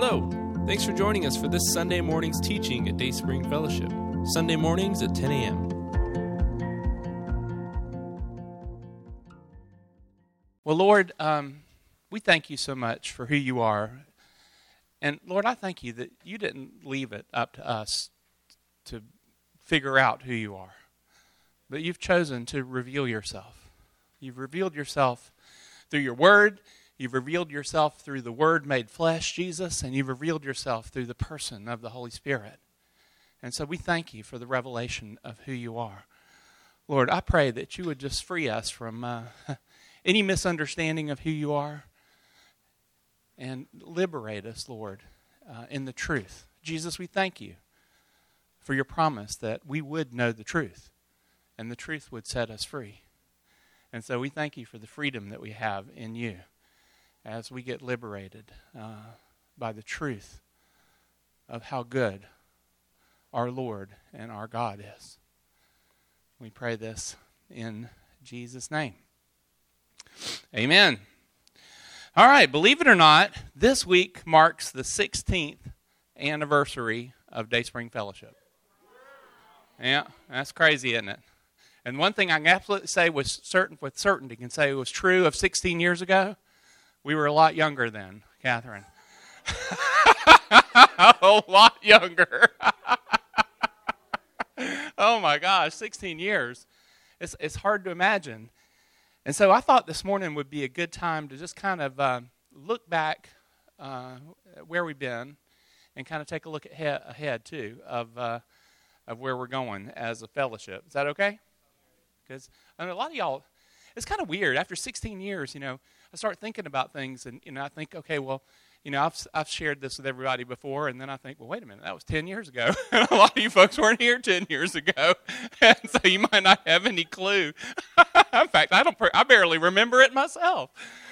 Hello. Thanks for joining us for this Sunday morning's teaching at Dayspring Fellowship. Sunday mornings at 10 a.m. Well, Lord, we thank you so much for who you are. And Lord, I thank you that you didn't leave it up to us to figure out who you are. But you've chosen to reveal yourself. You've revealed yourself through your word. You've revealed yourself through the Word made flesh, Jesus, and you've revealed yourself through the person of the Holy Spirit. And so we thank you for the revelation of who you are. Lord, I pray that you would just free us from any misunderstanding of who you are and liberate us, Lord, in the truth. Jesus, we thank you for your promise that we would know the truth and the truth would set us free. And so we thank you for the freedom that we have in you as we get liberated by the truth of how good our Lord and our God is. We pray this in Jesus' name. Amen. All right, believe it or not, this week marks the 16th anniversary of Dayspring Fellowship. Yeah, that's crazy, isn't it? And one thing I can absolutely say with certainty can say was true of 16 years ago. We were a lot younger then, Catherine. A lot younger. Oh my gosh, 16 years. It's hard to imagine. And so I thought this morning would be a good time to just kind of look back where we've been and kind of take a look ahead too of where we're going as a fellowship. Is that okay? Because I mean, a lot of y'all, it's kind of weird. After 16 years, I start thinking about things, and I think, okay, well, I've shared this with everybody before, and then I think, well, wait a minute, that was 10 years ago. And a lot of you folks weren't here 10 years ago, and so you might not have any clue. In fact, I barely remember it myself.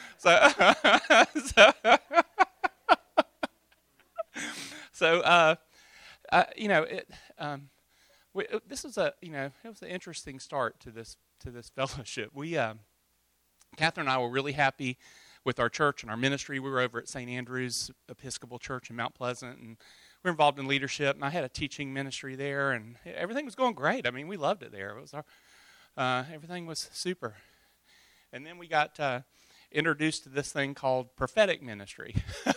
This was it was an interesting start to this fellowship. Catherine and I were really happy with our church and our ministry. We were over at St. Andrew's Episcopal Church in Mount Pleasant, and we were involved in leadership, and I had a teaching ministry there, and everything was going great. I mean, we loved it there. It was everything was super. And then we got introduced to this thing called prophetic ministry.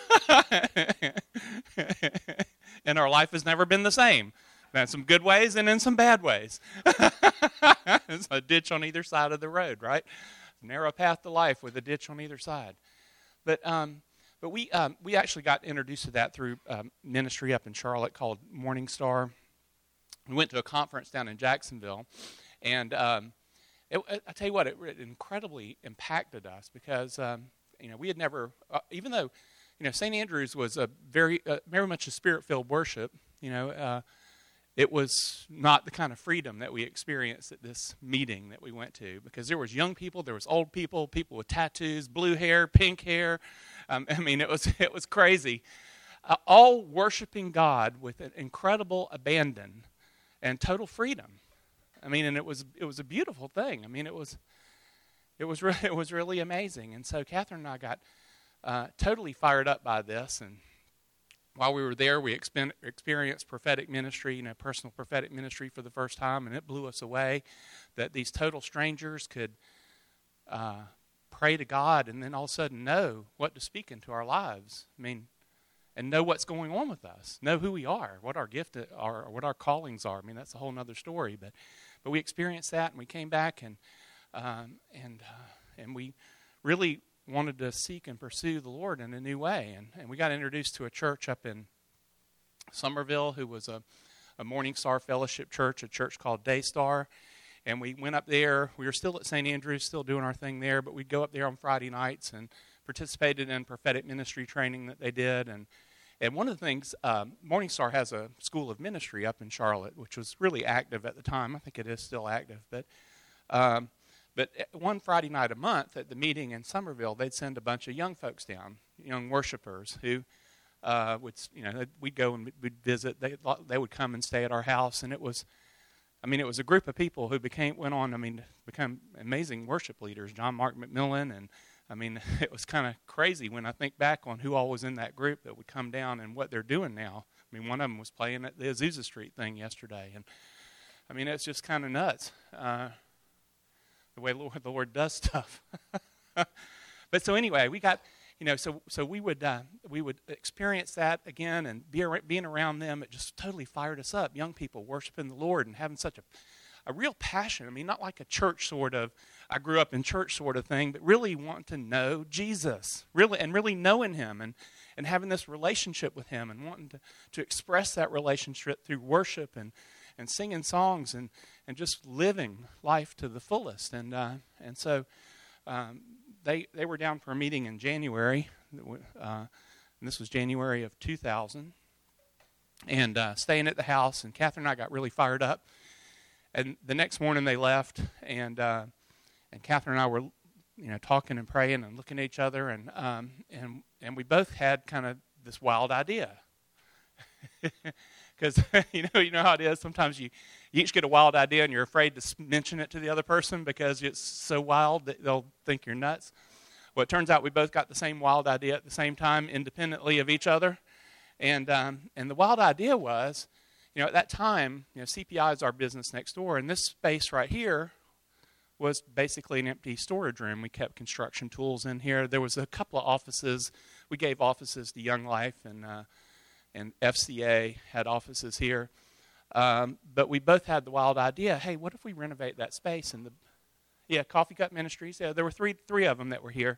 And our life has never been the same. In some good ways and in some bad ways. It's a ditch on either side of the road, right? Narrow path to life with a ditch on either side. But we actually got introduced to that through ministry up in Charlotte called Morning Star. We went to a conference down in Jacksonville, and I tell you what, it incredibly impacted us because we had never, even though St. Andrew's was a very much a spirit-filled worship, it was not the kind of freedom that we experienced at this meeting that we went to, because there was young people, there was old people, people with tattoos, blue hair, pink hair. It was crazy. All worshiping God with an incredible abandon and total freedom. And it was a beautiful thing. It was really amazing. And so Catherine and I got totally fired up by this, and while we were there, we experienced prophetic ministry, personal prophetic ministry for the first time, and it blew us away that these total strangers could pray to God and then all of a sudden know what to speak into our lives. And know what's going on with us, know who we are, what our gift are, what our callings are. That's a whole other story. But we experienced that, and we came back, and we really wanted to seek and pursue the Lord in a new way. And we got introduced to a church up in Somerville who was a Morning Star Fellowship church, a church called Daystar. And we went up there. We were still at St. Andrew's, still doing our thing there, but we'd go up there on Friday nights and participated in prophetic ministry training that they did. And one of the things, Morning Star has a school of ministry up in Charlotte, which was really active at the time. I think it is still active. But one Friday night a month at the meeting in Somerville, they'd send a bunch of young folks down, young worshipers who we'd go and we'd visit. They would come and stay at our house, and it was a group of people who become amazing worship leaders. John Mark McMillan and I mean, it was kind of crazy when I think back on who all was in that group that would come down and what they're doing now. I mean, one of them was playing at the Azusa Street thing yesterday. And, I mean, it's just kind of nuts, the way the Lord does stuff. But so anyway, we got, so we would experience that again, and being around them, it just totally fired us up. Young people worshiping the Lord and having such a real passion. I mean, not like a church sort of, I grew up in church sort of thing, but really wanting to know Jesus, really knowing him and having this relationship with him and wanting to express that relationship through worship and singing songs and just living life to the fullest. And so they were down for a meeting in January, and this was January of 2000, and staying at the house, and Catherine and I got really fired up. And the next morning they left, and Catherine and I were, talking and praying and looking at each other, and we both had kind of this wild idea. Because you know how it is. Sometimes you each get a wild idea, and you're afraid to mention it to the other person because it's so wild that they'll think you're nuts. Well, it turns out we both got the same wild idea at the same time, independently of each other, and the wild idea was, at that time, CPI is our business next door, and this space right here was basically an empty storage room. We kept construction tools in here. There was a couple of offices. We gave offices to Young Life, and FCA had offices here. But we both had the wild idea, hey, what if we renovate that space? And Coffee Cup Ministries. Yeah, there were three of them that were here.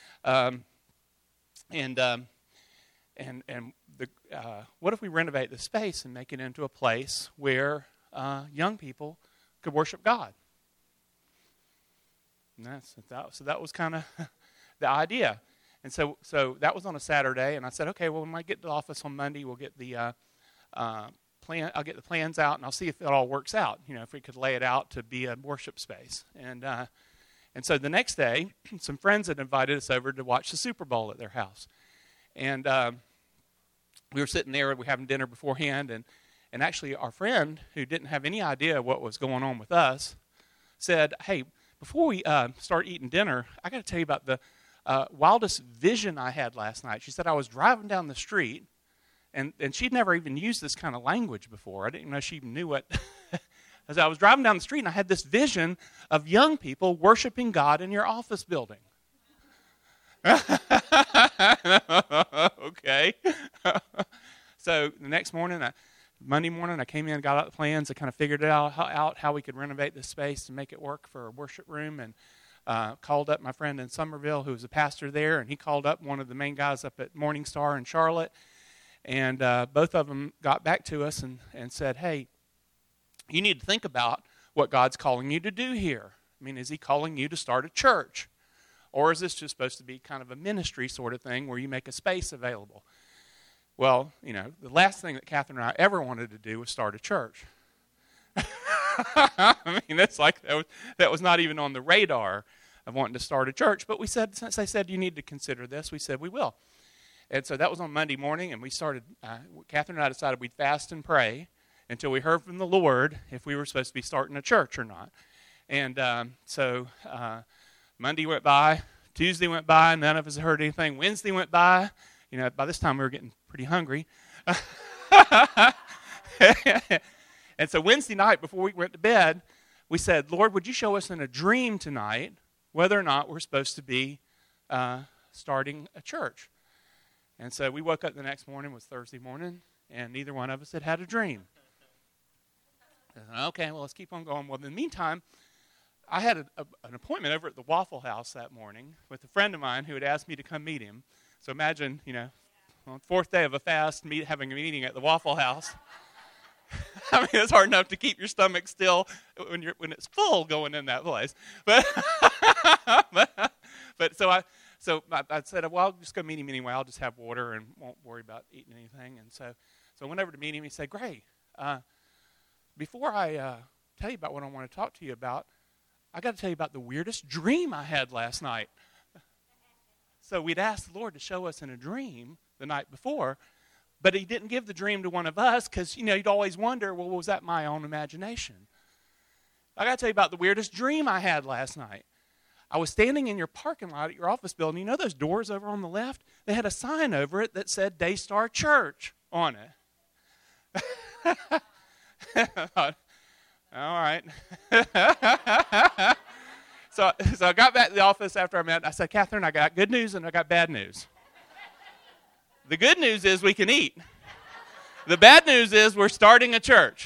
What if we renovate the space and make it into a place where young people could worship God? And that was kind of the idea. And so that was on a Saturday, and I said, okay, well, when I get to the office on Monday, we'll get the plan. I'll get the plans out, and I'll see if it all works out. If we could lay it out to be a worship space. And so the next day, some friends had invited us over to watch the Super Bowl at their house, and we were sitting there. We were having dinner beforehand, and actually, our friend who didn't have any idea what was going on with us said, "Hey, before we start eating dinner, I got to tell you about the wildest vision I had last night." She said, I was driving down the street, and she'd never even used this kind of language before. I didn't know she even knew what. As I was driving down the street, and I had this vision of young people worshiping God in your office building. Okay. So the next morning, Monday morning, I came in and got out the plans. I kind of figured out how we could renovate this space to make it work for a worship room, and called up my friend in Somerville who was a pastor there, and he called up one of the main guys up at Morning Star in Charlotte, and both of them got back to us and said, hey, you need to think about what God's calling you to do here. I mean, is he calling you to start a church? Or is this just supposed to be kind of a ministry sort of thing where you make a space available? Well, the last thing that Catherine and I ever wanted to do was start a church. I mean, that's like that was not even on the radar of wanting to start a church. But we said, since they said you need to consider this, we said we will. And so that was on Monday morning, and we started. Catherine and I decided we'd fast and pray until we heard from the Lord if we were supposed to be starting a church or not. And so Monday went by, Tuesday went by, none of us heard anything. Wednesday went by. By this time we were getting pretty hungry. And so Wednesday night, before we went to bed, we said, Lord, would you show us in a dream tonight whether or not we're supposed to be starting a church? And so we woke up the next morning, it was Thursday morning, and neither one of us had a dream. Okay, well, let's keep on going. Well, in the meantime, I had an appointment over at the Waffle House that morning with a friend of mine who had asked me to come meet him. So imagine, on the fourth day of a fast, having a meeting at the Waffle House. I mean, it's hard enough to keep your stomach still when it's full going in that place. But so I said, well, I'll just go meet him anyway. I'll just have water and won't worry about eating anything. And so I went over to meet him. He said, Gray, before I tell you about what I want to talk to you about, I got to tell you about the weirdest dream I had last night. So we'd asked the Lord to show us in a dream the night before, but he didn't give the dream to one of us because, you'd always wonder, well, was that my own imagination? I got to tell you about the weirdest dream I had last night. I was standing in your parking lot at your office building. You know those doors over on the left? They had a sign over it that said Daystar Church on it. I thought, all right. So I got back to the office after I met. I said, Catherine, I got good news and I got bad news. The good news is we can eat. The bad news is we're starting a church.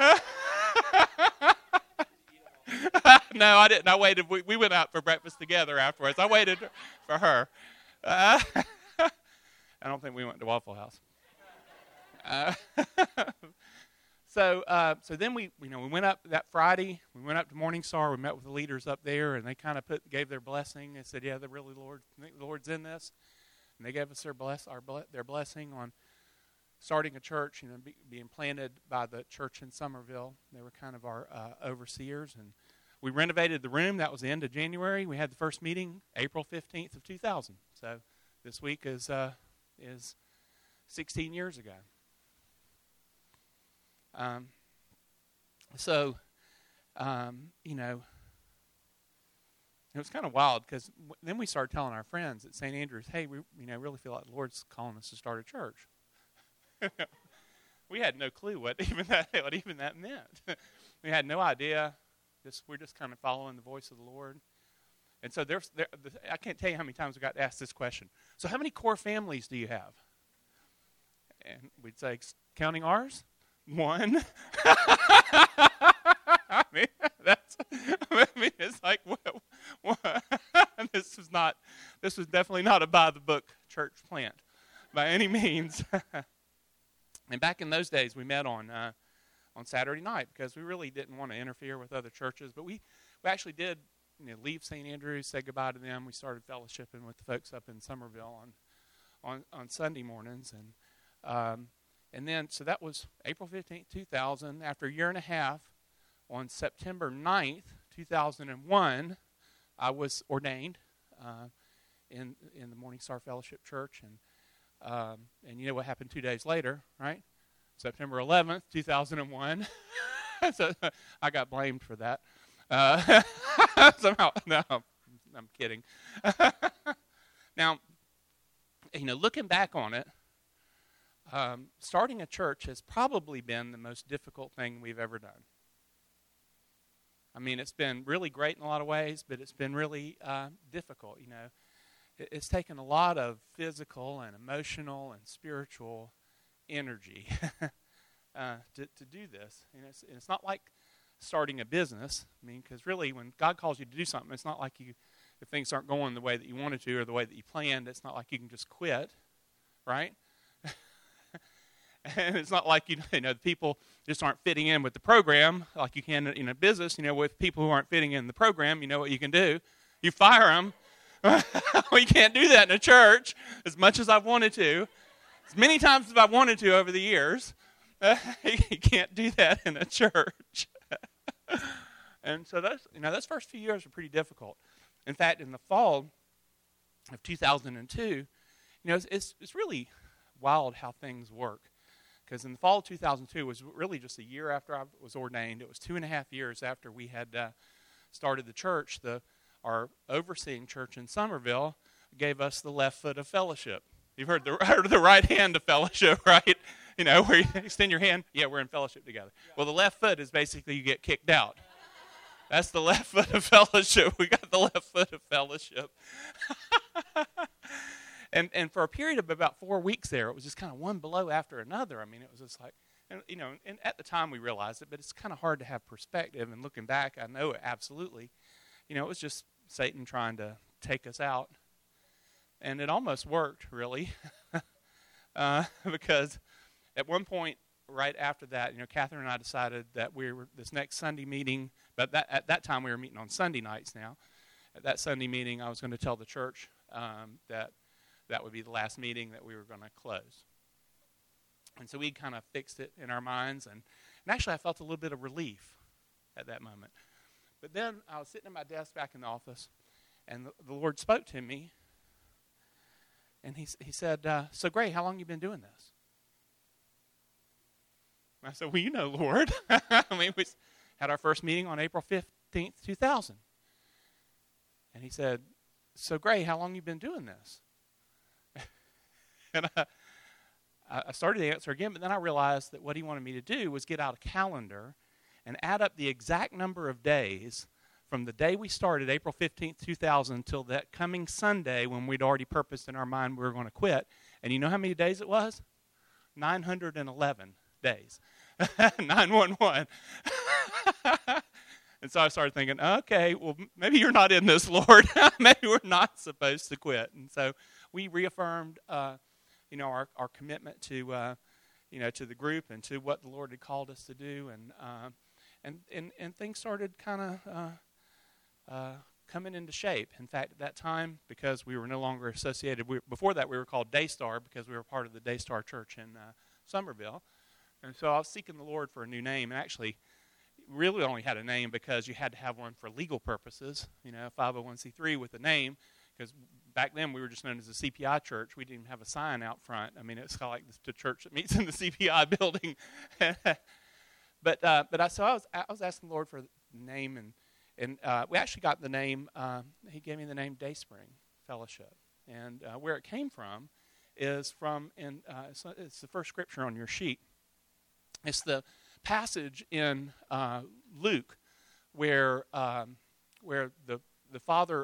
No, I didn't. I waited. We went out for breakfast together afterwards. I waited for her. I don't think we went to Waffle House. So then we went up that Friday. We went up to Morningstar. We met with the leaders up there, and they kind of gave their blessing. They said, "Yeah, the Lord's in this," and they gave us their blessing on starting a church. Being planted by the church in Somerville. They were kind of our overseers, and we renovated the room. That was the end of January. We had the first meeting April 15th of 2000. So this week is 16 years ago. It was kind of wild because then we started telling our friends at St. Andrews, hey, we really feel like the Lord's calling us to start a church. We had no clue what even that meant. We had no idea. We're just kind of following the voice of the Lord. And so I can't tell you how many times we got asked this question. So how many core families do you have? And we'd say, counting ours? One. It's like, what? This was definitely not a by the book church plant by any means. And back in those days, we met on Saturday night because we really didn't want to interfere with other churches, but we actually did leave St. Andrews, say goodbye to them. We started fellowshipping with the folks up in Somerville on Sunday mornings, and then, so that was April 15th, 2000. After a year and a half, on September 9th, 2001, I was ordained in the Morningstar Fellowship Church. And you know what happened 2 days later, right? September 11th, 2001. So I got blamed for that. Somehow, no, I'm kidding. Now, looking back on it, starting a church has probably been the most difficult thing we've ever done. I mean, it's been really great in a lot of ways, but it's been really difficult. It's taken a lot of physical and emotional and spiritual energy to do this. It's not like starting a business. I mean, because really, when God calls you to do something, it's not like if things aren't going the way that you wanted to or the way that you planned, it's not like you can just quit, right? And it's not like the people just aren't fitting in with the program like you can in a business. With people who aren't fitting in the program, you know what you can do? You fire them. We can't do that in a church as much as I've wanted to. As many times as I've wanted to over the years. You can't do that in a church. And so those first few years were pretty difficult. In fact, in the fall of 2002, it's really wild how things work. Because in the fall of 2002 was really just a year after I was ordained. It was 2.5 years after we had started the church. Our overseeing church in Somerville gave us the left foot of fellowship. You've heard the right hand of fellowship, right? Where you extend your hand. Yeah, we're in fellowship together. Well, the left foot is basically you get kicked out. That's the left foot of fellowship. We got the left foot of fellowship. And for a period of about 4 weeks there, it was just kind of one blow after another. I mean, it was just like, and at the time we realized it, but it's kind of hard to have perspective. And looking back, I know it absolutely. It was just Satan trying to take us out. And it almost worked, really, because at one point right after that, Catherine and I decided that this next Sunday meeting, but at that time we were meeting on Sunday nights now. At that Sunday meeting, I was going to tell the church that would be the last meeting that we were going to close. And so we kind of fixed it in our minds. And actually, I felt a little bit of relief at that moment. But then I was sitting at my desk back in the office, and the Lord spoke to me. And he said, so Gray, how long have you been doing this? And I said, well, Lord. I mean, we had our first meeting on April 15th, 2000. And he said, "So, Gray, how long you been doing this?" And I started to answer again, but then I realized that what he wanted me to do was get out a calendar and add up the exact number of days from the day we started, April 15th, 2000, until that coming Sunday when we'd already purposed in our mind we were going to quit. And you know how many days it was? 911 days. 911. And so I started thinking, okay, well, maybe you're not in this, Lord. Maybe we're not supposed to quit. And so we reaffirmed, our commitment to, to the group and to what the Lord had called us to do. And things started kind of coming into shape. In fact, at that time, because we were no longer associated, before that we were called Daystar because we were part of the Daystar Church in Somerville. And so I was seeking the Lord for a new name, and actually really only had a name because you had to have one for legal purposes, 501c3 with a name, because back then we were just known as the CPI church. We didn't even have a sign out front. I mean, it's kind of like the church that meets in the CPI building. But I was asking the Lord for a name, and we actually got the name. He gave me the name Dayspring Fellowship, and where it came from is it's the first scripture on your sheet. It's the passage in Luke where the father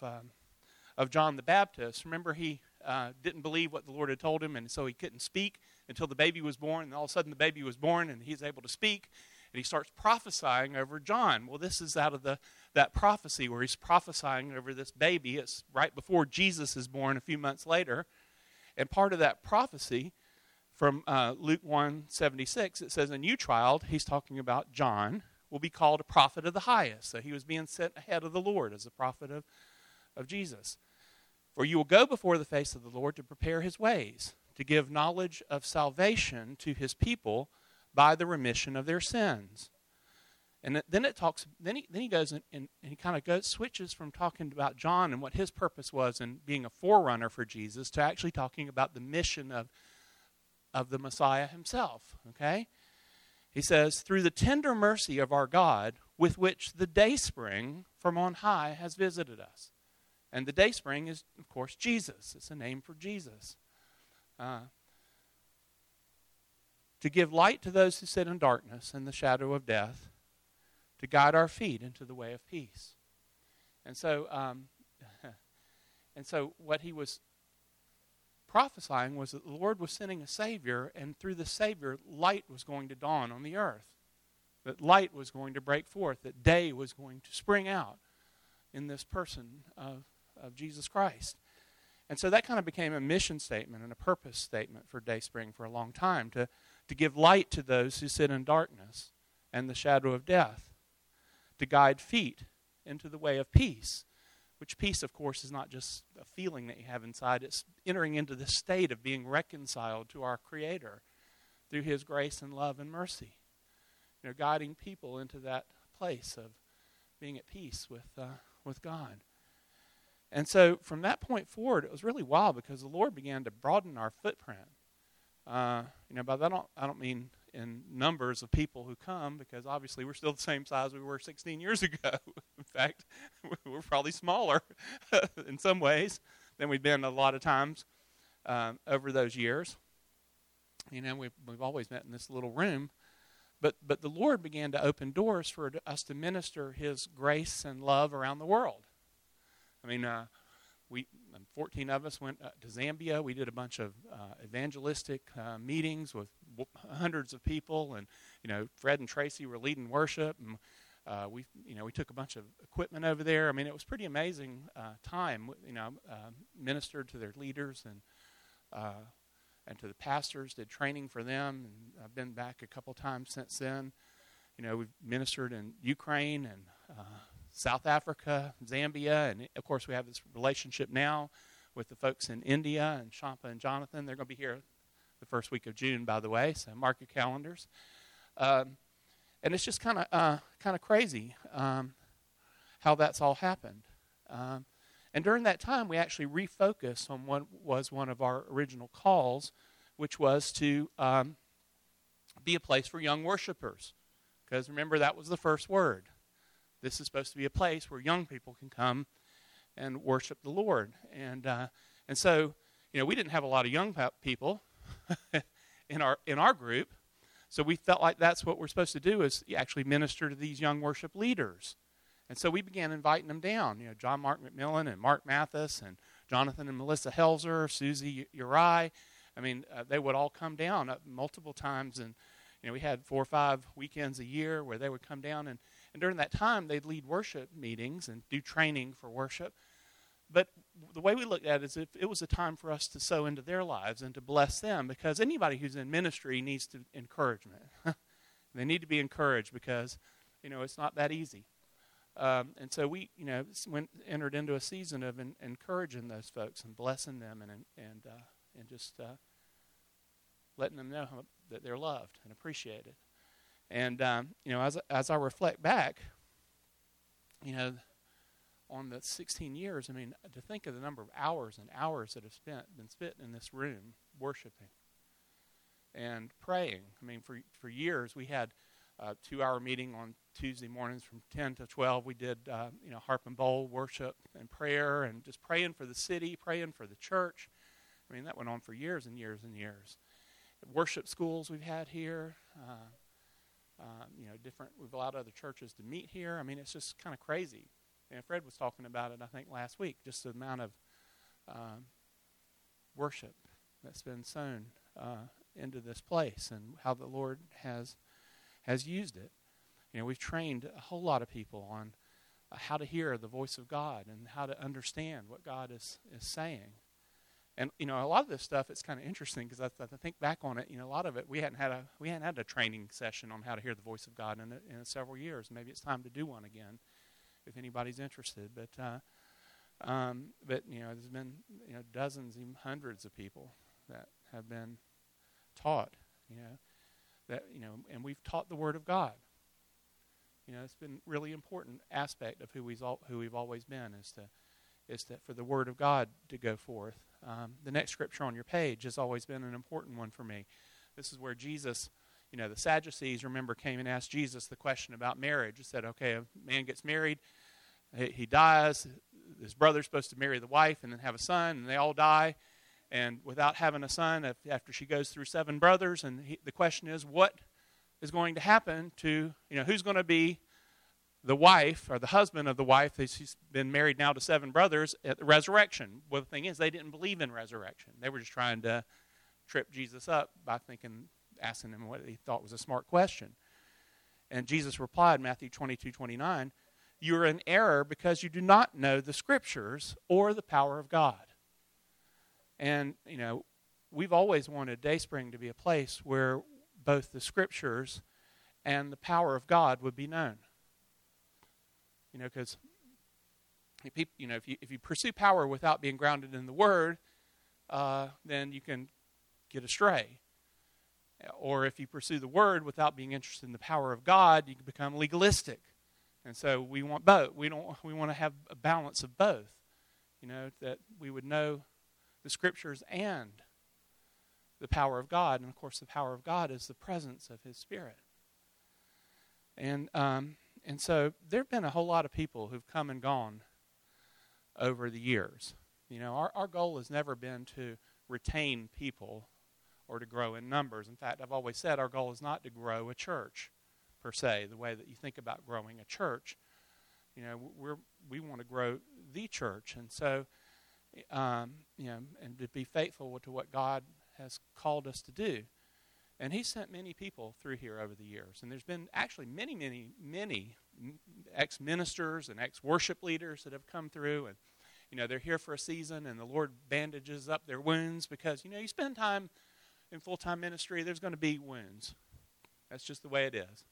of John the Baptist, remember he didn't believe what the Lord had told him, and so he couldn't speak until the baby was born, and all of a sudden the baby was born and he's able to speak, and he starts prophesying over John. Well, this is out of that prophecy where he's prophesying over this baby. It's right before Jesus is born a few months later, and part of that prophecy from Luke 1:76, it says, "And you, child," he's talking about John, "will be called a prophet of the highest." So he was being sent ahead of the Lord as a prophet of Jesus. "For you will go before the face of the Lord to prepare his ways, to give knowledge of salvation to his people by the remission of their sins." And then it talks. Then he goes and he kind of switches from talking about John and what his purpose was in being a forerunner for Jesus to actually talking about the mission of the Messiah himself. Okay, he says, "Through the tender mercy of our God, with which the Dayspring from on high has visited us." And the Dayspring is, of course, Jesus. It's a name for Jesus. To give light to those who sit in darkness and the shadow of death, to guide our feet into the way of peace. And so, what he was prophesying was that the Lord was sending a Savior, and through the Savior, light was going to dawn on the earth. That light was going to break forth. That day was going to spring out in this person of Jesus Christ. And so that kind of became a mission statement and a purpose statement for Dayspring for a long time, to give light to those who sit in darkness and the shadow of death, to guide feet into the way of peace, which peace, of course, is not just a feeling that you have inside. It's entering into the state of being reconciled to our Creator through his grace and love and mercy. Guiding people into that place of being at peace with God. And so from that point forward, it was really wild because the Lord began to broaden our footprint. By that I don't mean in numbers of people who come, because obviously we're still the same size we were 16 years ago. In fact, we're probably smaller in some ways than we've been a lot of times over those years. We've always met in this little room. But the Lord began to open doors for us to minister his grace and love around the world. 14 of us went to Zambia. We did a bunch of evangelistic meetings with hundreds of people, and Fred and Tracy were leading worship, and we took a bunch of equipment over there. It was pretty amazing time. Ministered to their leaders and to the pastors, did training for them, and I've been back a couple times since then. We've ministered in Ukraine and South Africa, Zambia, and of course we have this relationship now with the folks in India, and Shampa and Jonathan. They're going to be here the first week of June, by the way, so mark your calendars. And it's just kind of crazy how that's all happened. And during that time, we actually refocused on what was one of our original calls, which was to be a place for young worshipers. Because remember, that was the first word. This is supposed to be a place where young people can come and worship the Lord. And so, we didn't have a lot of young people in our group, so we felt like that's what we're supposed to do, is actually minister to these young worship leaders. And so we began inviting them down. John Mark McMillan and Mark Mathis and Jonathan and Melissa Helzer, Susie Uri. They would all come down multiple times, and we had 4 or 5 weekends a year where they would come down, and during that time they'd lead worship meetings and do training for worship. But the way we looked at it is if it was a time for us to sow into their lives and to bless them, because anybody who's in ministry needs encouragement. They need to be encouraged because, it's not that easy. And so we, entered into a season of encouraging those folks and blessing them and just letting them know that they're loved and appreciated. And, as I reflect back, on the 16 years, to think of the number of hours and hours that have been spent in this room worshiping and praying. For years we had a 2-hour meeting on Tuesday mornings from 10 to 12. We did, harp and bowl worship and prayer and just praying for the city, praying for the church. That went on for years and years and years. Worship schools we've had here, we've allowed other churches to meet here. It's just kind of crazy. And Fred was talking about it, I think, last week, just the amount of worship that's been sown into this place and how the Lord has used it. We've trained a whole lot of people on how to hear the voice of God and how to understand what God is saying. And, a lot of this stuff, it's kind of interesting because I think back on it, a lot of it, we hadn't had a training session on how to hear the voice of God in several years. Maybe it's time to do one again, if anybody's interested. But there's been dozens, even hundreds of people that have been taught, and we've taught the Word of God. It's been a really important aspect of who we've always been is that for the Word of God to go forth. The next scripture on your page has always been an important one for me. This is where Jesus, the Sadducees, remember, came and asked Jesus the question about marriage. He said, okay, a man gets married, he dies, his brother's supposed to marry the wife and then have a son, and they all die. And without having a son, after she goes through 7 brothers, and the question is, what is going to happen to, who's going to be the wife or the husband of the wife? She's been married now to 7 brothers at the resurrection. Well, the thing is, they didn't believe in resurrection. They were just trying to trip Jesus up by asking him what he thought was a smart question. And Jesus replied, Matthew 22:29, "You are in error because you do not know the Scriptures or the power of God." And, we've always wanted Dayspring to be a place where both the Scriptures and the power of God would be known. Because if you pursue power without being grounded in the Word, then you can get astray. Or if you pursue the Word without being interested in the power of God, you can become legalistic. And so we want both. We want to have a balance of both. That we would know the Scriptures and the power of God. And of course, the power of God is the presence of His Spirit. And so there have been a whole lot of people who've come and gone over the years. Our goal has never been to retain people or to grow in numbers. In fact, I've always said our goal is not to grow a church, per se, the way that you think about growing a church. We want to grow the church. And so, and to be faithful to what God has called us to do. And He sent many people through here over the years. And there's been actually many, many, many ex-ministers and ex-worship leaders that have come through. And, they're here for a season, and the Lord bandages up their wounds because, you spend time in full-time ministry, there's going to be wounds. That's just the way it is.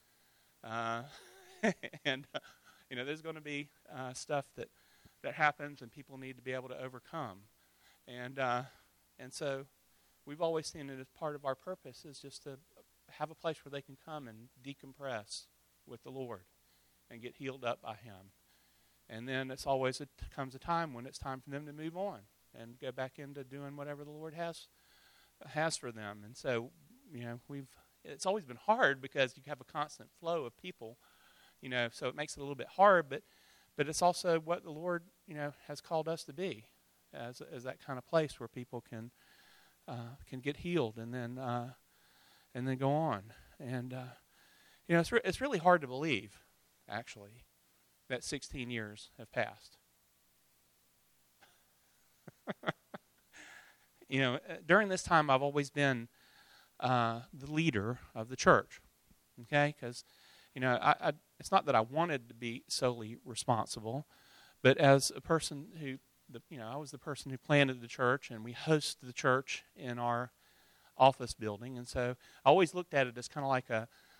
There's going to be stuff that happens, and people need to be able to overcome. And so we've always seen it as part of our purpose is just to have a place where they can come and decompress with the Lord and get healed up by Him. And then comes a time when it's time for them to move on and go back into doing whatever the Lord has for them. And so, it's always been hard because you have a constant flow of people, so it makes it a little bit hard. but it's also what the Lord, has called us to be, as that kind of place where people can get healed and then go on. And it's really hard to believe, actually, that 16 years have passed. During this time, I've always been the leader of the church. Okay, because it's not that I wanted to be solely responsible, but as a person who, I was the person who planted the church, and we host the church in our office building, and so I always looked at it as kind of like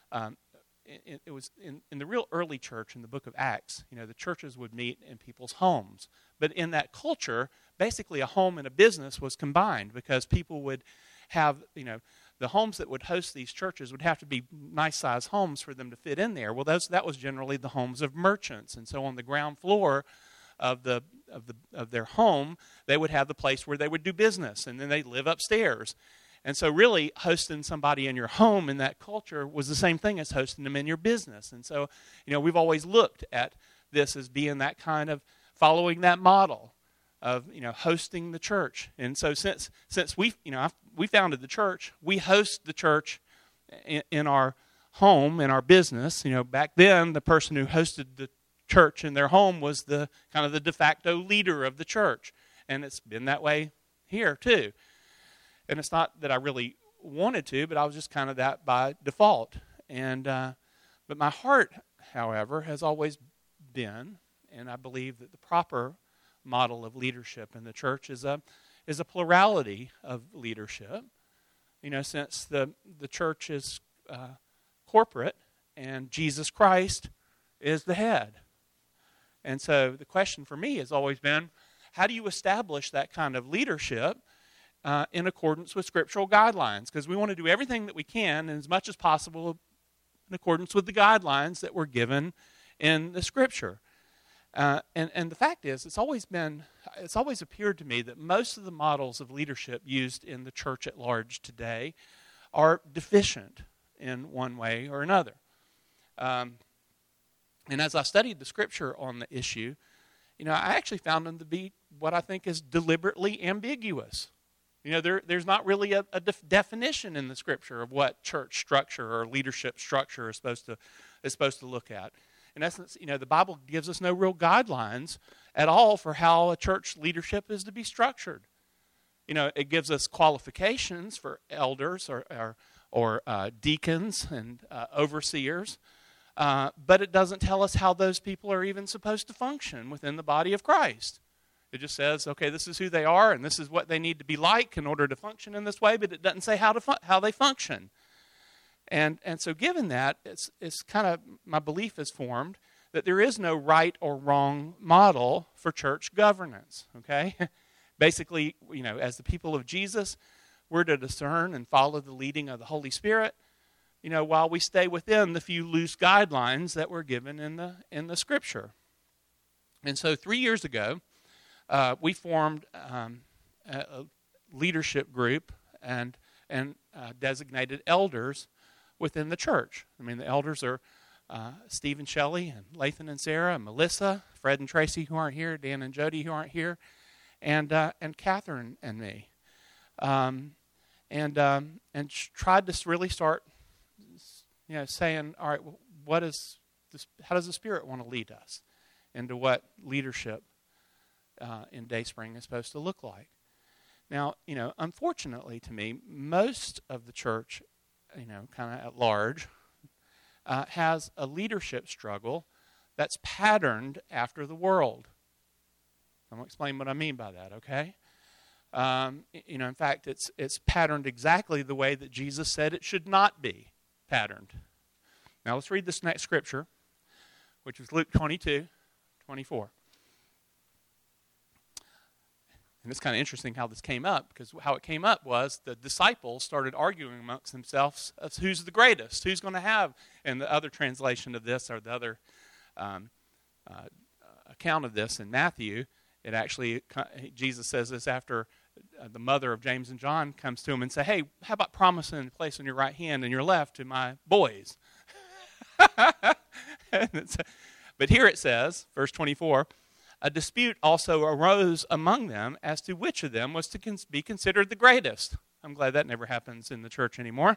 it was in the real early church in the book of Acts. The churches would meet in people's homes, but in that culture, basically a home and a business was combined, because people would have, the homes that would host these churches would have to be nice-sized homes for them to fit in there. Well, that was generally the homes of merchants, and so on the ground floor of their home, they would have the place where they would do business, and then they'd live upstairs. And so really hosting somebody in your home in that culture was the same thing as hosting them in your business. And so, we've always looked at this as being that kind of, following that model of, hosting the church. And so since we founded the church, we host the church in our home, in our business. Back then, the person who hosted the church in their home was the kind of the de facto leader of the church. And it's been that way here too. And it's not that I really wanted to, but I was just kind of that by default. And but my heart, however, has always been, and I believe that the proper model of leadership in the church is a plurality of leadership. Since the church is corporate and Jesus Christ is the head. And so the question for me has always been, how do you establish that kind of leadership in accordance with scriptural guidelines? Because we want to do everything that we can, and as much as possible, in accordance with the guidelines that were given in the Scripture. And the fact is, it's always appeared to me that most of the models of leadership used in the church at large today are deficient in one way or another. And as I studied the Scripture on the issue, I actually found them to be what I think is deliberately ambiguous. There's not really a definition in the Scripture of what church structure or leadership structure is supposed to look at. In essence, the Bible gives us no real guidelines at all for how a church leadership is to be structured. It gives us qualifications for elders or deacons and overseers, but it doesn't tell us how those people are even supposed to function within the body of Christ. It just says, okay, this is who they are, and this is what they need to be like in order to function in this way, but it doesn't say how they function. And so given that, it's kind of, my belief is formed that there is no right or wrong model for church governance, okay? Basically, as the people of Jesus, we're to discern and follow the leading of the Holy Spirit, while we stay within the few loose guidelines that were given in the Scripture. And so 3 years ago, we formed a leadership group and designated elders within the church. The elders are Steve and Shelley, and Lathan and Sarah, and Melissa, Fred and Tracy, who aren't here, Dan and Jody, who aren't here, and Catherine and me, and tried to really start, saying, all right, how does the Spirit want to lead us into what leadership in Dayspring is supposed to look like? Now, unfortunately to me, most of the church, kind of at large, has a leadership struggle that's patterned after the world. I'm going to explain what I mean by that, okay? In fact, it's patterned exactly the way that Jesus said it should not be patterned. Now, let's read this next scripture, which is Luke 22:24. And it's kind of interesting how this came up, because how it came up was the disciples started arguing amongst themselves as who's the greatest, who's going to have, and the other translation of this, or the other account of this in Matthew, Jesus says this after the mother of James and John comes to him and say, hey, how about promising a place on your right hand and your left to my boys? But here it says, verse 24, a dispute also arose among them as to which of them was to be considered the greatest. I'm glad that never happens in the church anymore.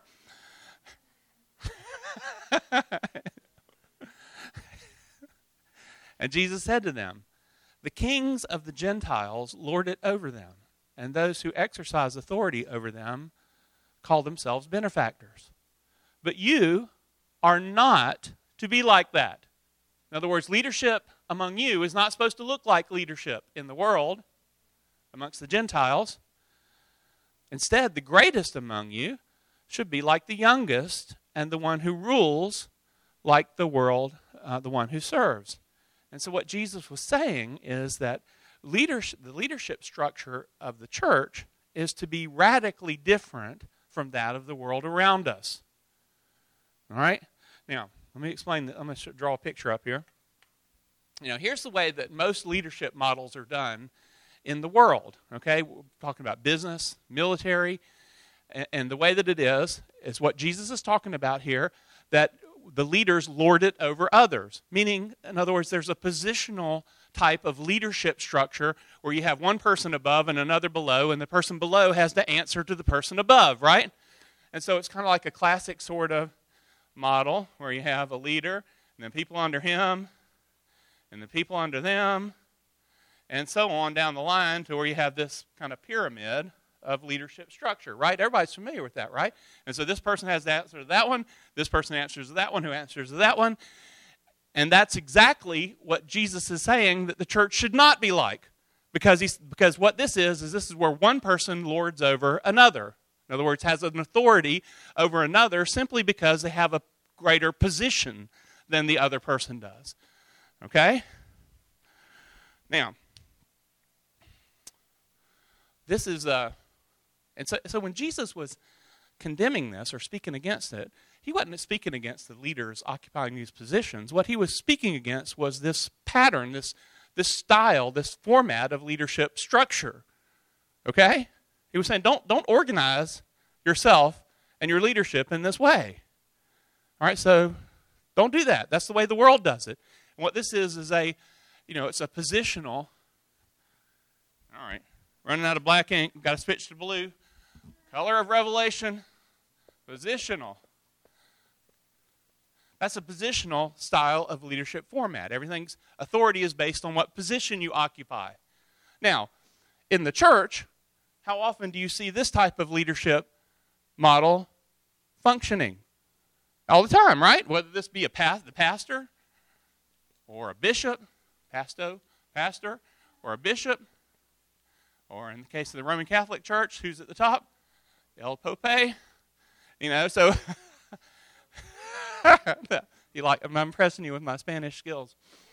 And Jesus said to them, the kings of the Gentiles lord it over them, and those who exercise authority over them call themselves benefactors. But you are not to be like that. In other words, leadership among you is not supposed to look like leadership in the world amongst the Gentiles. Instead, the greatest among you should be like the youngest, and the one who rules like the world, the one who serves. And so what Jesus was saying is that the leadership structure of the church is to be radically different from that of the world around us. All right? Now, let me explain. I'm going to draw a picture up here. Here's the way that most leadership models are done in the world. Okay? We're talking about business, military, and the way that it is what Jesus is talking about here, that the leaders lord it over others. Meaning, in other words, there's a positional type of leadership structure where you have one person above and another below, and the person below has to answer to the person above, right? And so it's kind of like a classic sort of model where you have a leader, and then people under him, and the people under them, and so on down the line to where you have this kind of pyramid of leadership structure, right? Everybody's familiar with that, right? And so this person has the answer to that one, this person answers to that one, who answers to that one, and that's exactly what Jesus is saying that the church should not be like, because what this is where one person lords over another. In other words, has an authority over another simply because they have a greater position than the other person does. Okay? Now, this is and so when Jesus was condemning this or speaking against it, he wasn't speaking against the leaders occupying these positions. What he was speaking against was this pattern, this style, this format of leadership structure. Okay? He was saying, don't organize yourself and your leadership in this way. All right, so don't do that. That's the way the world does it. And what this is it's a positional. All right, running out of black ink. We've got to switch to blue. Color of Revelation, positional. That's a positional style of leadership format. Everything's authority is based on what position you occupy. Now, in the church, how often do you see this type of leadership model functioning? All the time, right? Whether this be the pastor, or a bishop, pastor, or a bishop, or in the case of the Roman Catholic Church, who's at the top? El Pope. So I'm impressing you with my Spanish skills.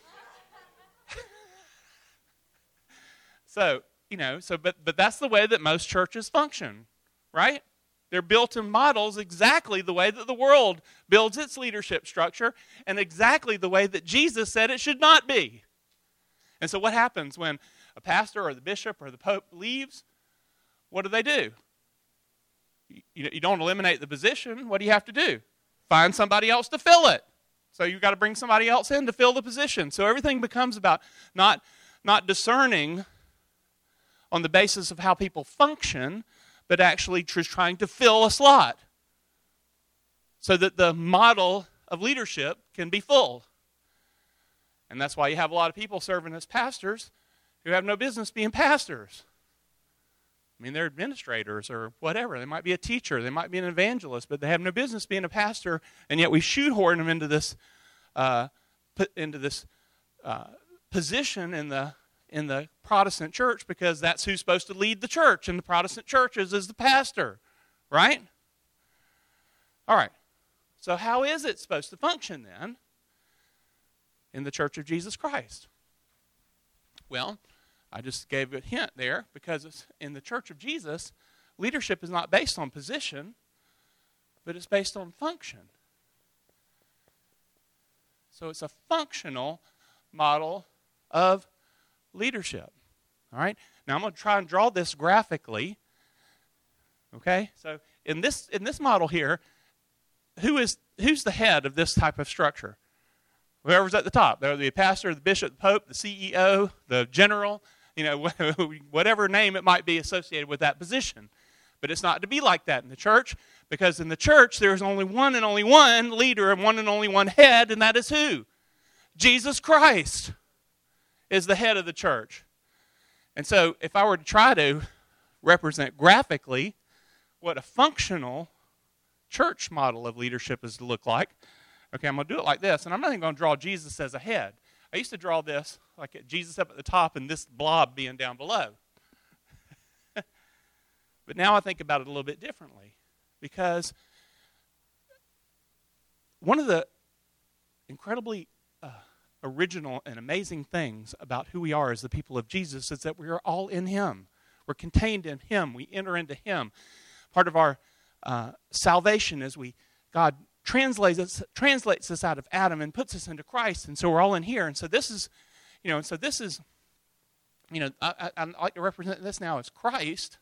But that's the way that most churches function, right? They're built in models exactly the way that the world builds its leadership structure and exactly the way that Jesus said it should not be. And so what happens when a pastor or the bishop or the pope leaves? What do? You don't eliminate the position. What do you have to do? Find somebody else to fill it. So you've got to bring somebody else in to fill the position. So everything becomes about not discerning on the basis of how people function, but actually just trying to fill a slot so that the model of leadership can be full. And that's why you have a lot of people serving as pastors who have no business being pastors. I mean, they're administrators or whatever. They might be a teacher. They might be an evangelist, but they have no business being a pastor, and yet we shoehorn them into this position in the Protestant church because that's who's supposed to lead the church in the Protestant churches is the pastor, right? All right. So how is it supposed to function then in the Church of Jesus Christ? Well, I just gave a hint there because it's in the Church of Jesus, leadership is not based on position, but it's based on function. So it's a functional model of leadership. All right? Now I'm going to try and draw this graphically. Okay? So in this model here, who's the head of this type of structure? Whoever's at the top. They're the pastor, the bishop, the pope, the CEO, the general, whatever name it might be associated with that position. But it's not to be like that in the church, because in the church there's only one and only one leader and one and only one head, and that is who? Jesus Christ is the head of the church. And so if I were to try to represent graphically what a functional church model of leadership is to look like, okay, I'm going to do it like this, and I'm not even going to draw Jesus as a head. I used to draw this like Jesus up at the top and this blob being down below. But now I think about it a little bit differently, because one of the incredibly original and amazing things about who we are as the people of Jesus is that we are all in Him. We're contained in Him. We enter into Him. Part of our salvation is God translates us out of Adam and puts us into Christ, and so we're all in here. And so this is, I like to represent this now as Christ,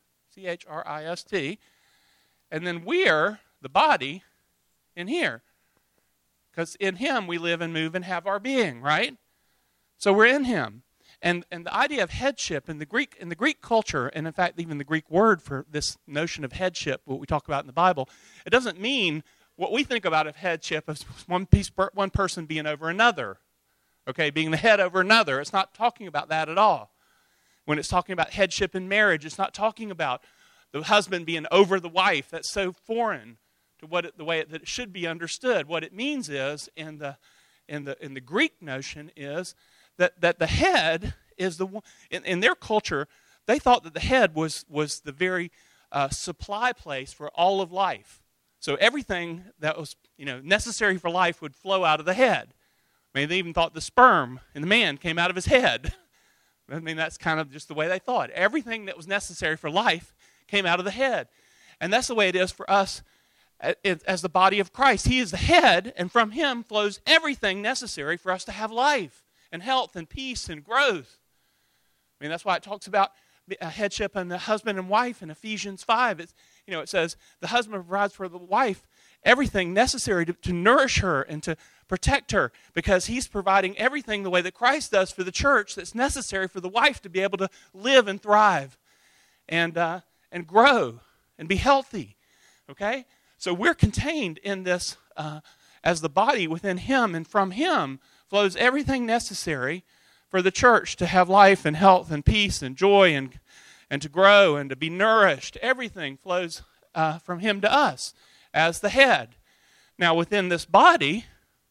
Christ, and then we're the body in here, because in Him we live and move and have our being, right? So we're in Him. And the idea of headship in the Greek culture, and in fact even the Greek word for this notion of headship, what we talk about in the Bible, it doesn't mean what we think about of headship as one person being over another, okay, being the head over another. It's not talking about that at all. When it's talking about headship in marriage, it's not talking about the husband being over the wife. That's so foreign to the way that it should be understood. What it means is, in the Greek notion, is that the head is the one. In their culture, they thought that the head was the very supply place for all of life. So everything that was necessary for life would flow out of the head. I mean, they even thought the sperm in the man came out of his head. I mean, that's kind of just the way they thought. Everything that was necessary for life came out of the head. And that's the way it is for us as the body of Christ. He is the head, and from Him flows everything necessary for us to have life and health and peace and growth. I mean, that's why it talks about headship and the husband and wife in Ephesians 5. It says the husband provides for the wife everything necessary to nourish her and to protect her, because he's providing everything the way that Christ does for the church that's necessary for the wife to be able to live and thrive and grow and be healthy. Okay? So we're contained in this as the body within Him, and from Him flows everything necessary for the church to have life and health and peace and joy and to grow and to be nourished. Everything flows from Him to us as the head. Now, within this body,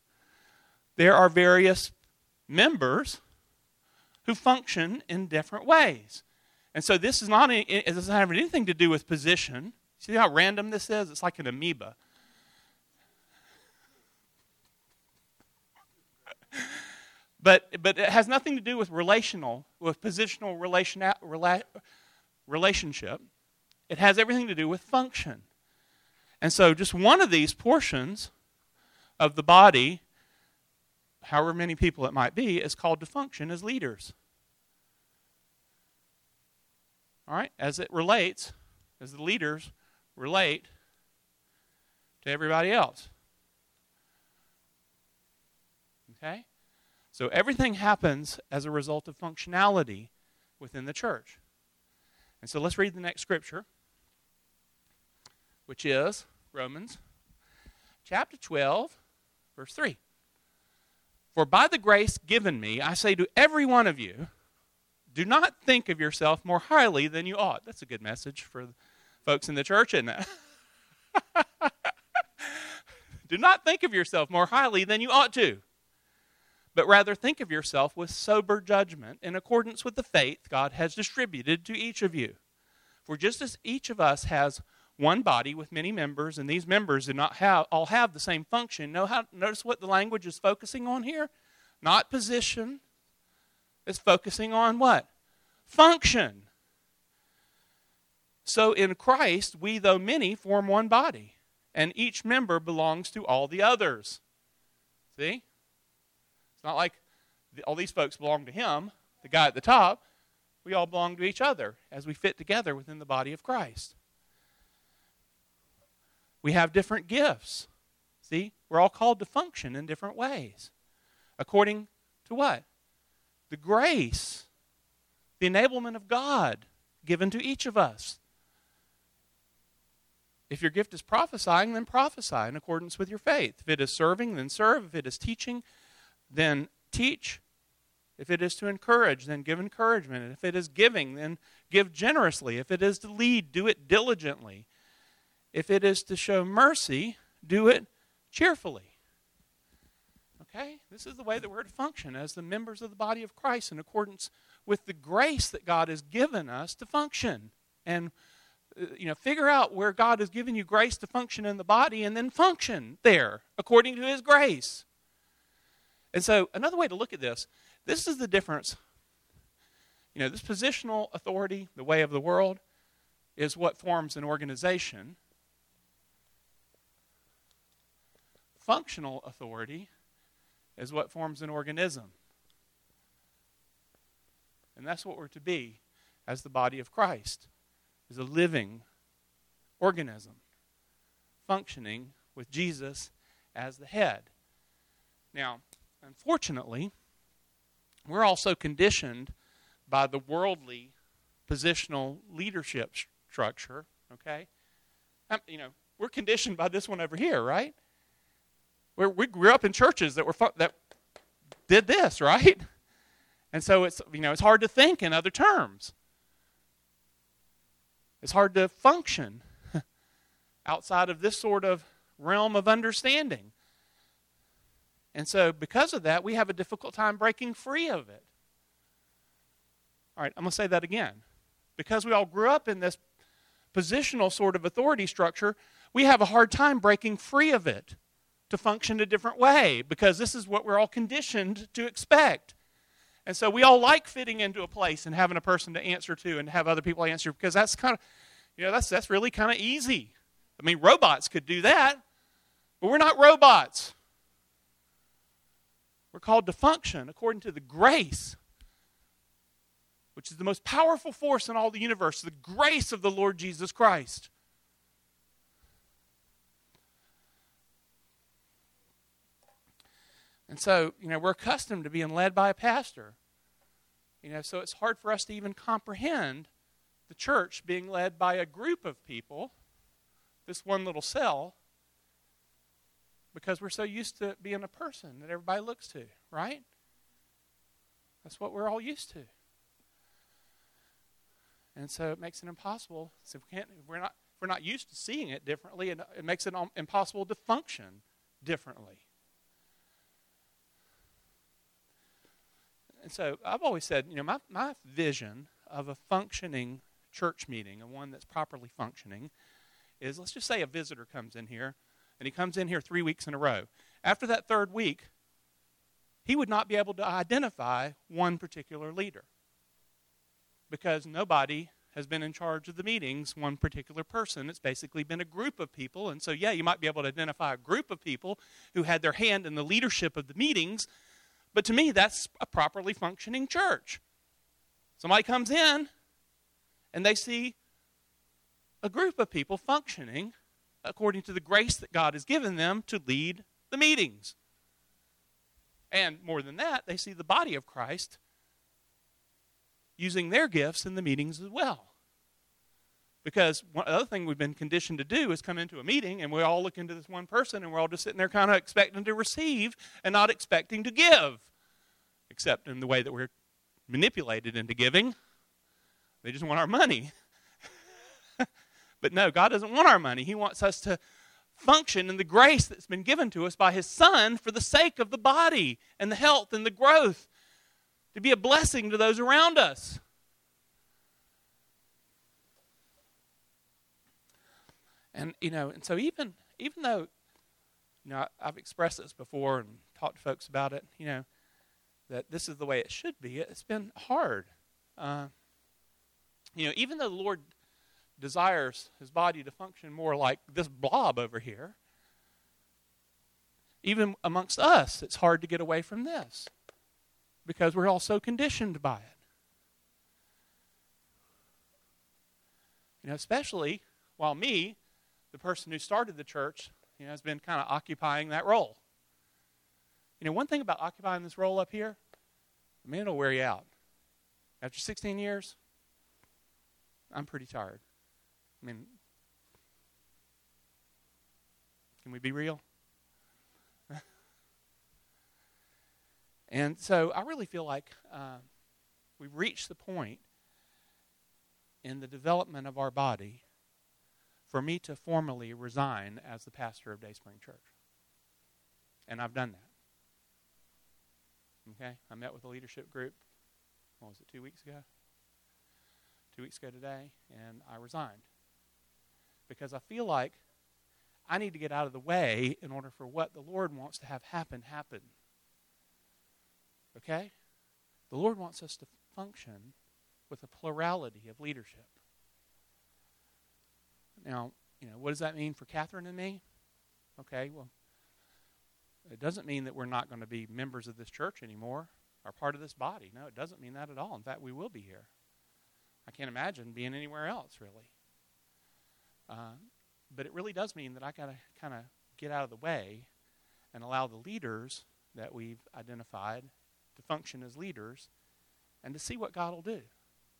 there are various members who function in different ways. And so this is it doesn't have anything to do with position. See how random this is? It's like an amoeba. But it has nothing to do with positional relationship. It has everything to do with function. And so just one of these portions of the body, however many people it might be, is called to function as leaders. All right? As the leaders relate to everybody else. Okay? So everything happens as a result of functionality within the church. And so let's read the next scripture, which is Romans chapter 12, verse 3. For by the grace given me, I say to every one of you, do not think of yourself more highly than you ought. That's a good message for folks in the church, isn't it? Do not think of yourself more highly than you ought to, but rather think of yourself with sober judgment in accordance with the faith God has distributed to each of you. For just as each of us has one body with many members, and these members do not all have the same function. Notice what the language is focusing on here? Not position. It's focusing on what? Function. So in Christ, we, though many, form one body, and each member belongs to all the others. See? It's not like all these folks belong to him, the guy at the top. We all belong to each other as we fit together within the body of Christ. We have different gifts. See? We're all called to function in different ways According to what? The grace, the enablement of God given to each of us. If your gift is prophesying, then prophesy in accordance with your faith. If it is serving, then serve. If it is teaching, then teach. If it is to encourage, then give encouragement. And if it is giving, then give generously. If it is to lead, do it diligently. If it is to show mercy, do it cheerfully. Okay? This is the way that we're to function as the members of the body of Christ in accordance with the grace that God has given us to function. And, figure out where God has given you grace to function in the body and then function there according to His grace. And so, another way to look at this is the difference. This positional authority, the way of the world, is what forms an organization. Functional authority is what forms an organism. And that's what we're to be as the body of Christ, is a living organism functioning with Jesus as the head. Now, unfortunately, we're also conditioned by the worldly positional leadership structure, okay? We're conditioned by this one over here, right? We grew up in churches that did this, right? And so it's hard to think in other terms. It's hard to function outside of this sort of realm of understanding. And so because of that, we have a difficult time breaking free of it. All right, I'm going to say that again. Because we all grew up in this positional sort of authority structure, we have a hard time breaking free of it to function a different way, because this is what we're all conditioned to expect. And so we all like fitting into a place and having a person to answer to and have other people answer, because that's kind of, that's really kind of easy. I mean, robots could do that, but we're not robots. We're called to function according to the grace, which is the most powerful force in all the universe, the grace of the Lord Jesus Christ. And so, we're accustomed to being led by a pastor. So it's hard for us to even comprehend the church being led by a group of people, this one little cell, because we're so used to being a person that everybody looks to, right? That's what we're all used to. And so it makes it impossible. So if we're not used to seeing it differently, it makes it impossible to function differently. And so I've always said, my vision of a functioning church meeting, and one that's properly functioning, is, let's just say a visitor comes in here, and he comes in here 3 weeks in a row. After that third week, he would not be able to identify one particular leader, because nobody has been in charge of the meetings, one particular person. It's basically been a group of people. And so, you might be able to identify a group of people who had their hand in the leadership of the meetings. But to me, that's a properly functioning church. Somebody comes in, and they see a group of people functioning according to the grace that God has given them to lead the meetings. And more than that, they see the body of Christ using their gifts in the meetings as well. Because one other thing we've been conditioned to do is come into a meeting and we all look into this one person and we're all just sitting there kind of expecting to receive and not expecting to give. Except in the way that we're manipulated into giving. They just want our money. But no, God doesn't want our money. He wants us to function in the grace that's been given to us by His Son for the sake of the body and the health and the growth, to be a blessing to those around us. And, and so even though, I've expressed this before and talked to folks about it, that this is the way it should be, it's been hard. Even though the Lord desires His body to function more like this blob over here, even amongst us, it's hard to get away from this because we're all so conditioned by it. Especially while me, the person who started the church, has been kind of occupying that role. one thing about occupying this role up here, man, it'll wear you out. After 16 years, I'm pretty tired. I mean, can we be real? And so I really feel like we've reached the point in the development of our body for me to formally resign as the pastor of Dayspring Church. And I've done that. Okay? I met with a leadership group, 2 weeks ago? 2 weeks ago today, and I resigned. Because I feel like I need to get out of the way in order for what the Lord wants to have happen. Okay? The Lord wants us to function with a plurality of leadership. Now, what does that mean for Catherine and me? Okay, well, it doesn't mean that we're not going to be members of this church anymore or part of this body. No, it doesn't mean that at all. In fact, we will be here. I can't imagine being anywhere else, really. But it really does mean that I got to kind of get out of the way and allow the leaders that we've identified to function as leaders and to see what God will do.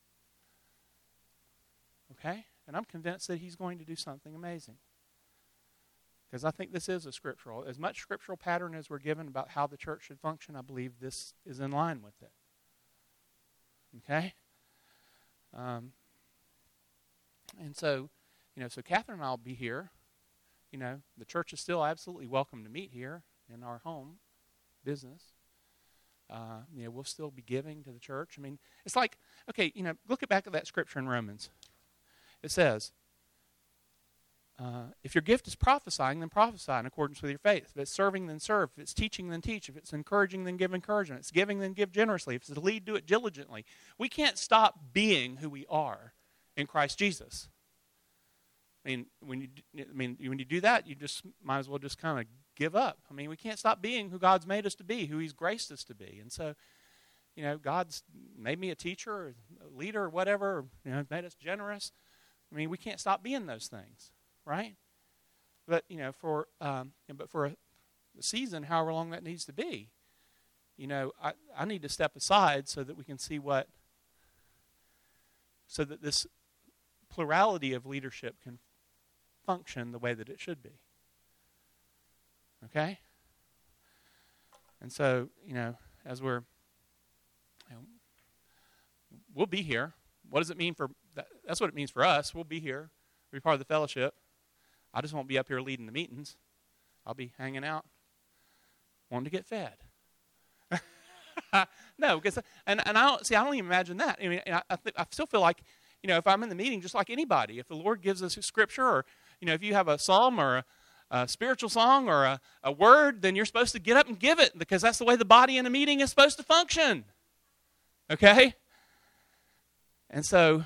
Okay? And I'm convinced that He's going to do something amazing. Because I think this is as much scriptural pattern as we're given about how the church should function, I believe this is in line with it. Okay? And so, so Catherine and I will be here. The church is still absolutely welcome to meet here in our home business. We'll still be giving to the church. I mean, it's like, okay, look back at that scripture in Romans. It says, if your gift is prophesying, then prophesy in accordance with your faith. If it's serving, then serve. If it's teaching, then teach. If it's encouraging, then give encouragement. If it's giving, then give generously. If it's to lead, do it diligently. We can't stop being who we are in Christ Jesus. When you do that, you just might as well just kind of give up. I mean, we can't stop being who God's made us to be, who He's graced us to be. And so, God's made me a teacher, or a leader, or whatever. Made us generous. I mean, we can't stop being those things, right? But for a season, however long that needs to be, I need to step aside so that we can see so that this plurality of leadership can function the way that it should be. Okay? And so, as we'll be here. What does it mean for, that's what it means for us. We'll be here. We'll be part of the fellowship. I just won't be up here leading the meetings. I'll be hanging out, wanting to get fed. No, because, and I don't even imagine that. I mean, I still feel like, if I'm in the meeting, just like anybody, if the Lord gives us a scripture, or, if you have a psalm or a spiritual song or a word, then you're supposed to get up and give it, because that's the way the body in a meeting is supposed to function. Okay? And so,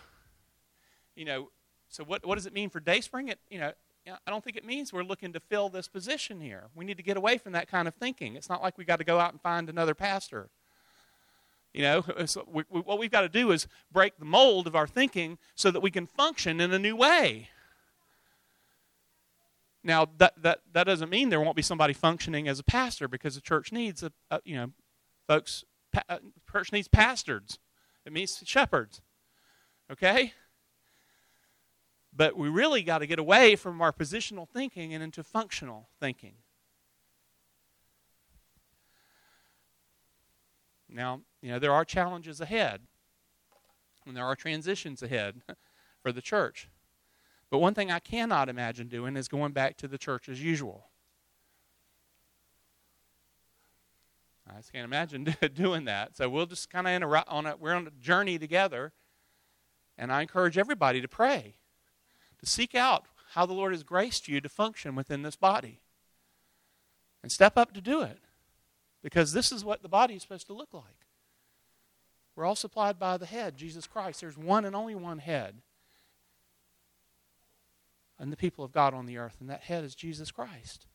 so what does it mean for Dayspring? I don't think it means we're looking to fill this position here. We need to get away from that kind of thinking. It's not like we got to go out and find another pastor. So what we've got to do is break the mold of our thinking so that we can function in a new way. Now, that doesn't mean there won't be somebody functioning as a pastor, because the church needs, church needs pastors. It means shepherds. Okay? But we really got to get away from our positional thinking and into functional thinking. Now, there are challenges ahead, and there are transitions ahead for the church. But one thing I cannot imagine doing is going back to the church as usual. I just can't imagine doing that. So we'll just kind of we're on a journey together, and I encourage everybody to pray, to seek out how the Lord has graced you to function within this body, and step up to do it, because this is what the body is supposed to look like. We're all supplied by the head, Jesus Christ. There's one and only one head, and the people of God on the earth, and that head is Jesus Christ.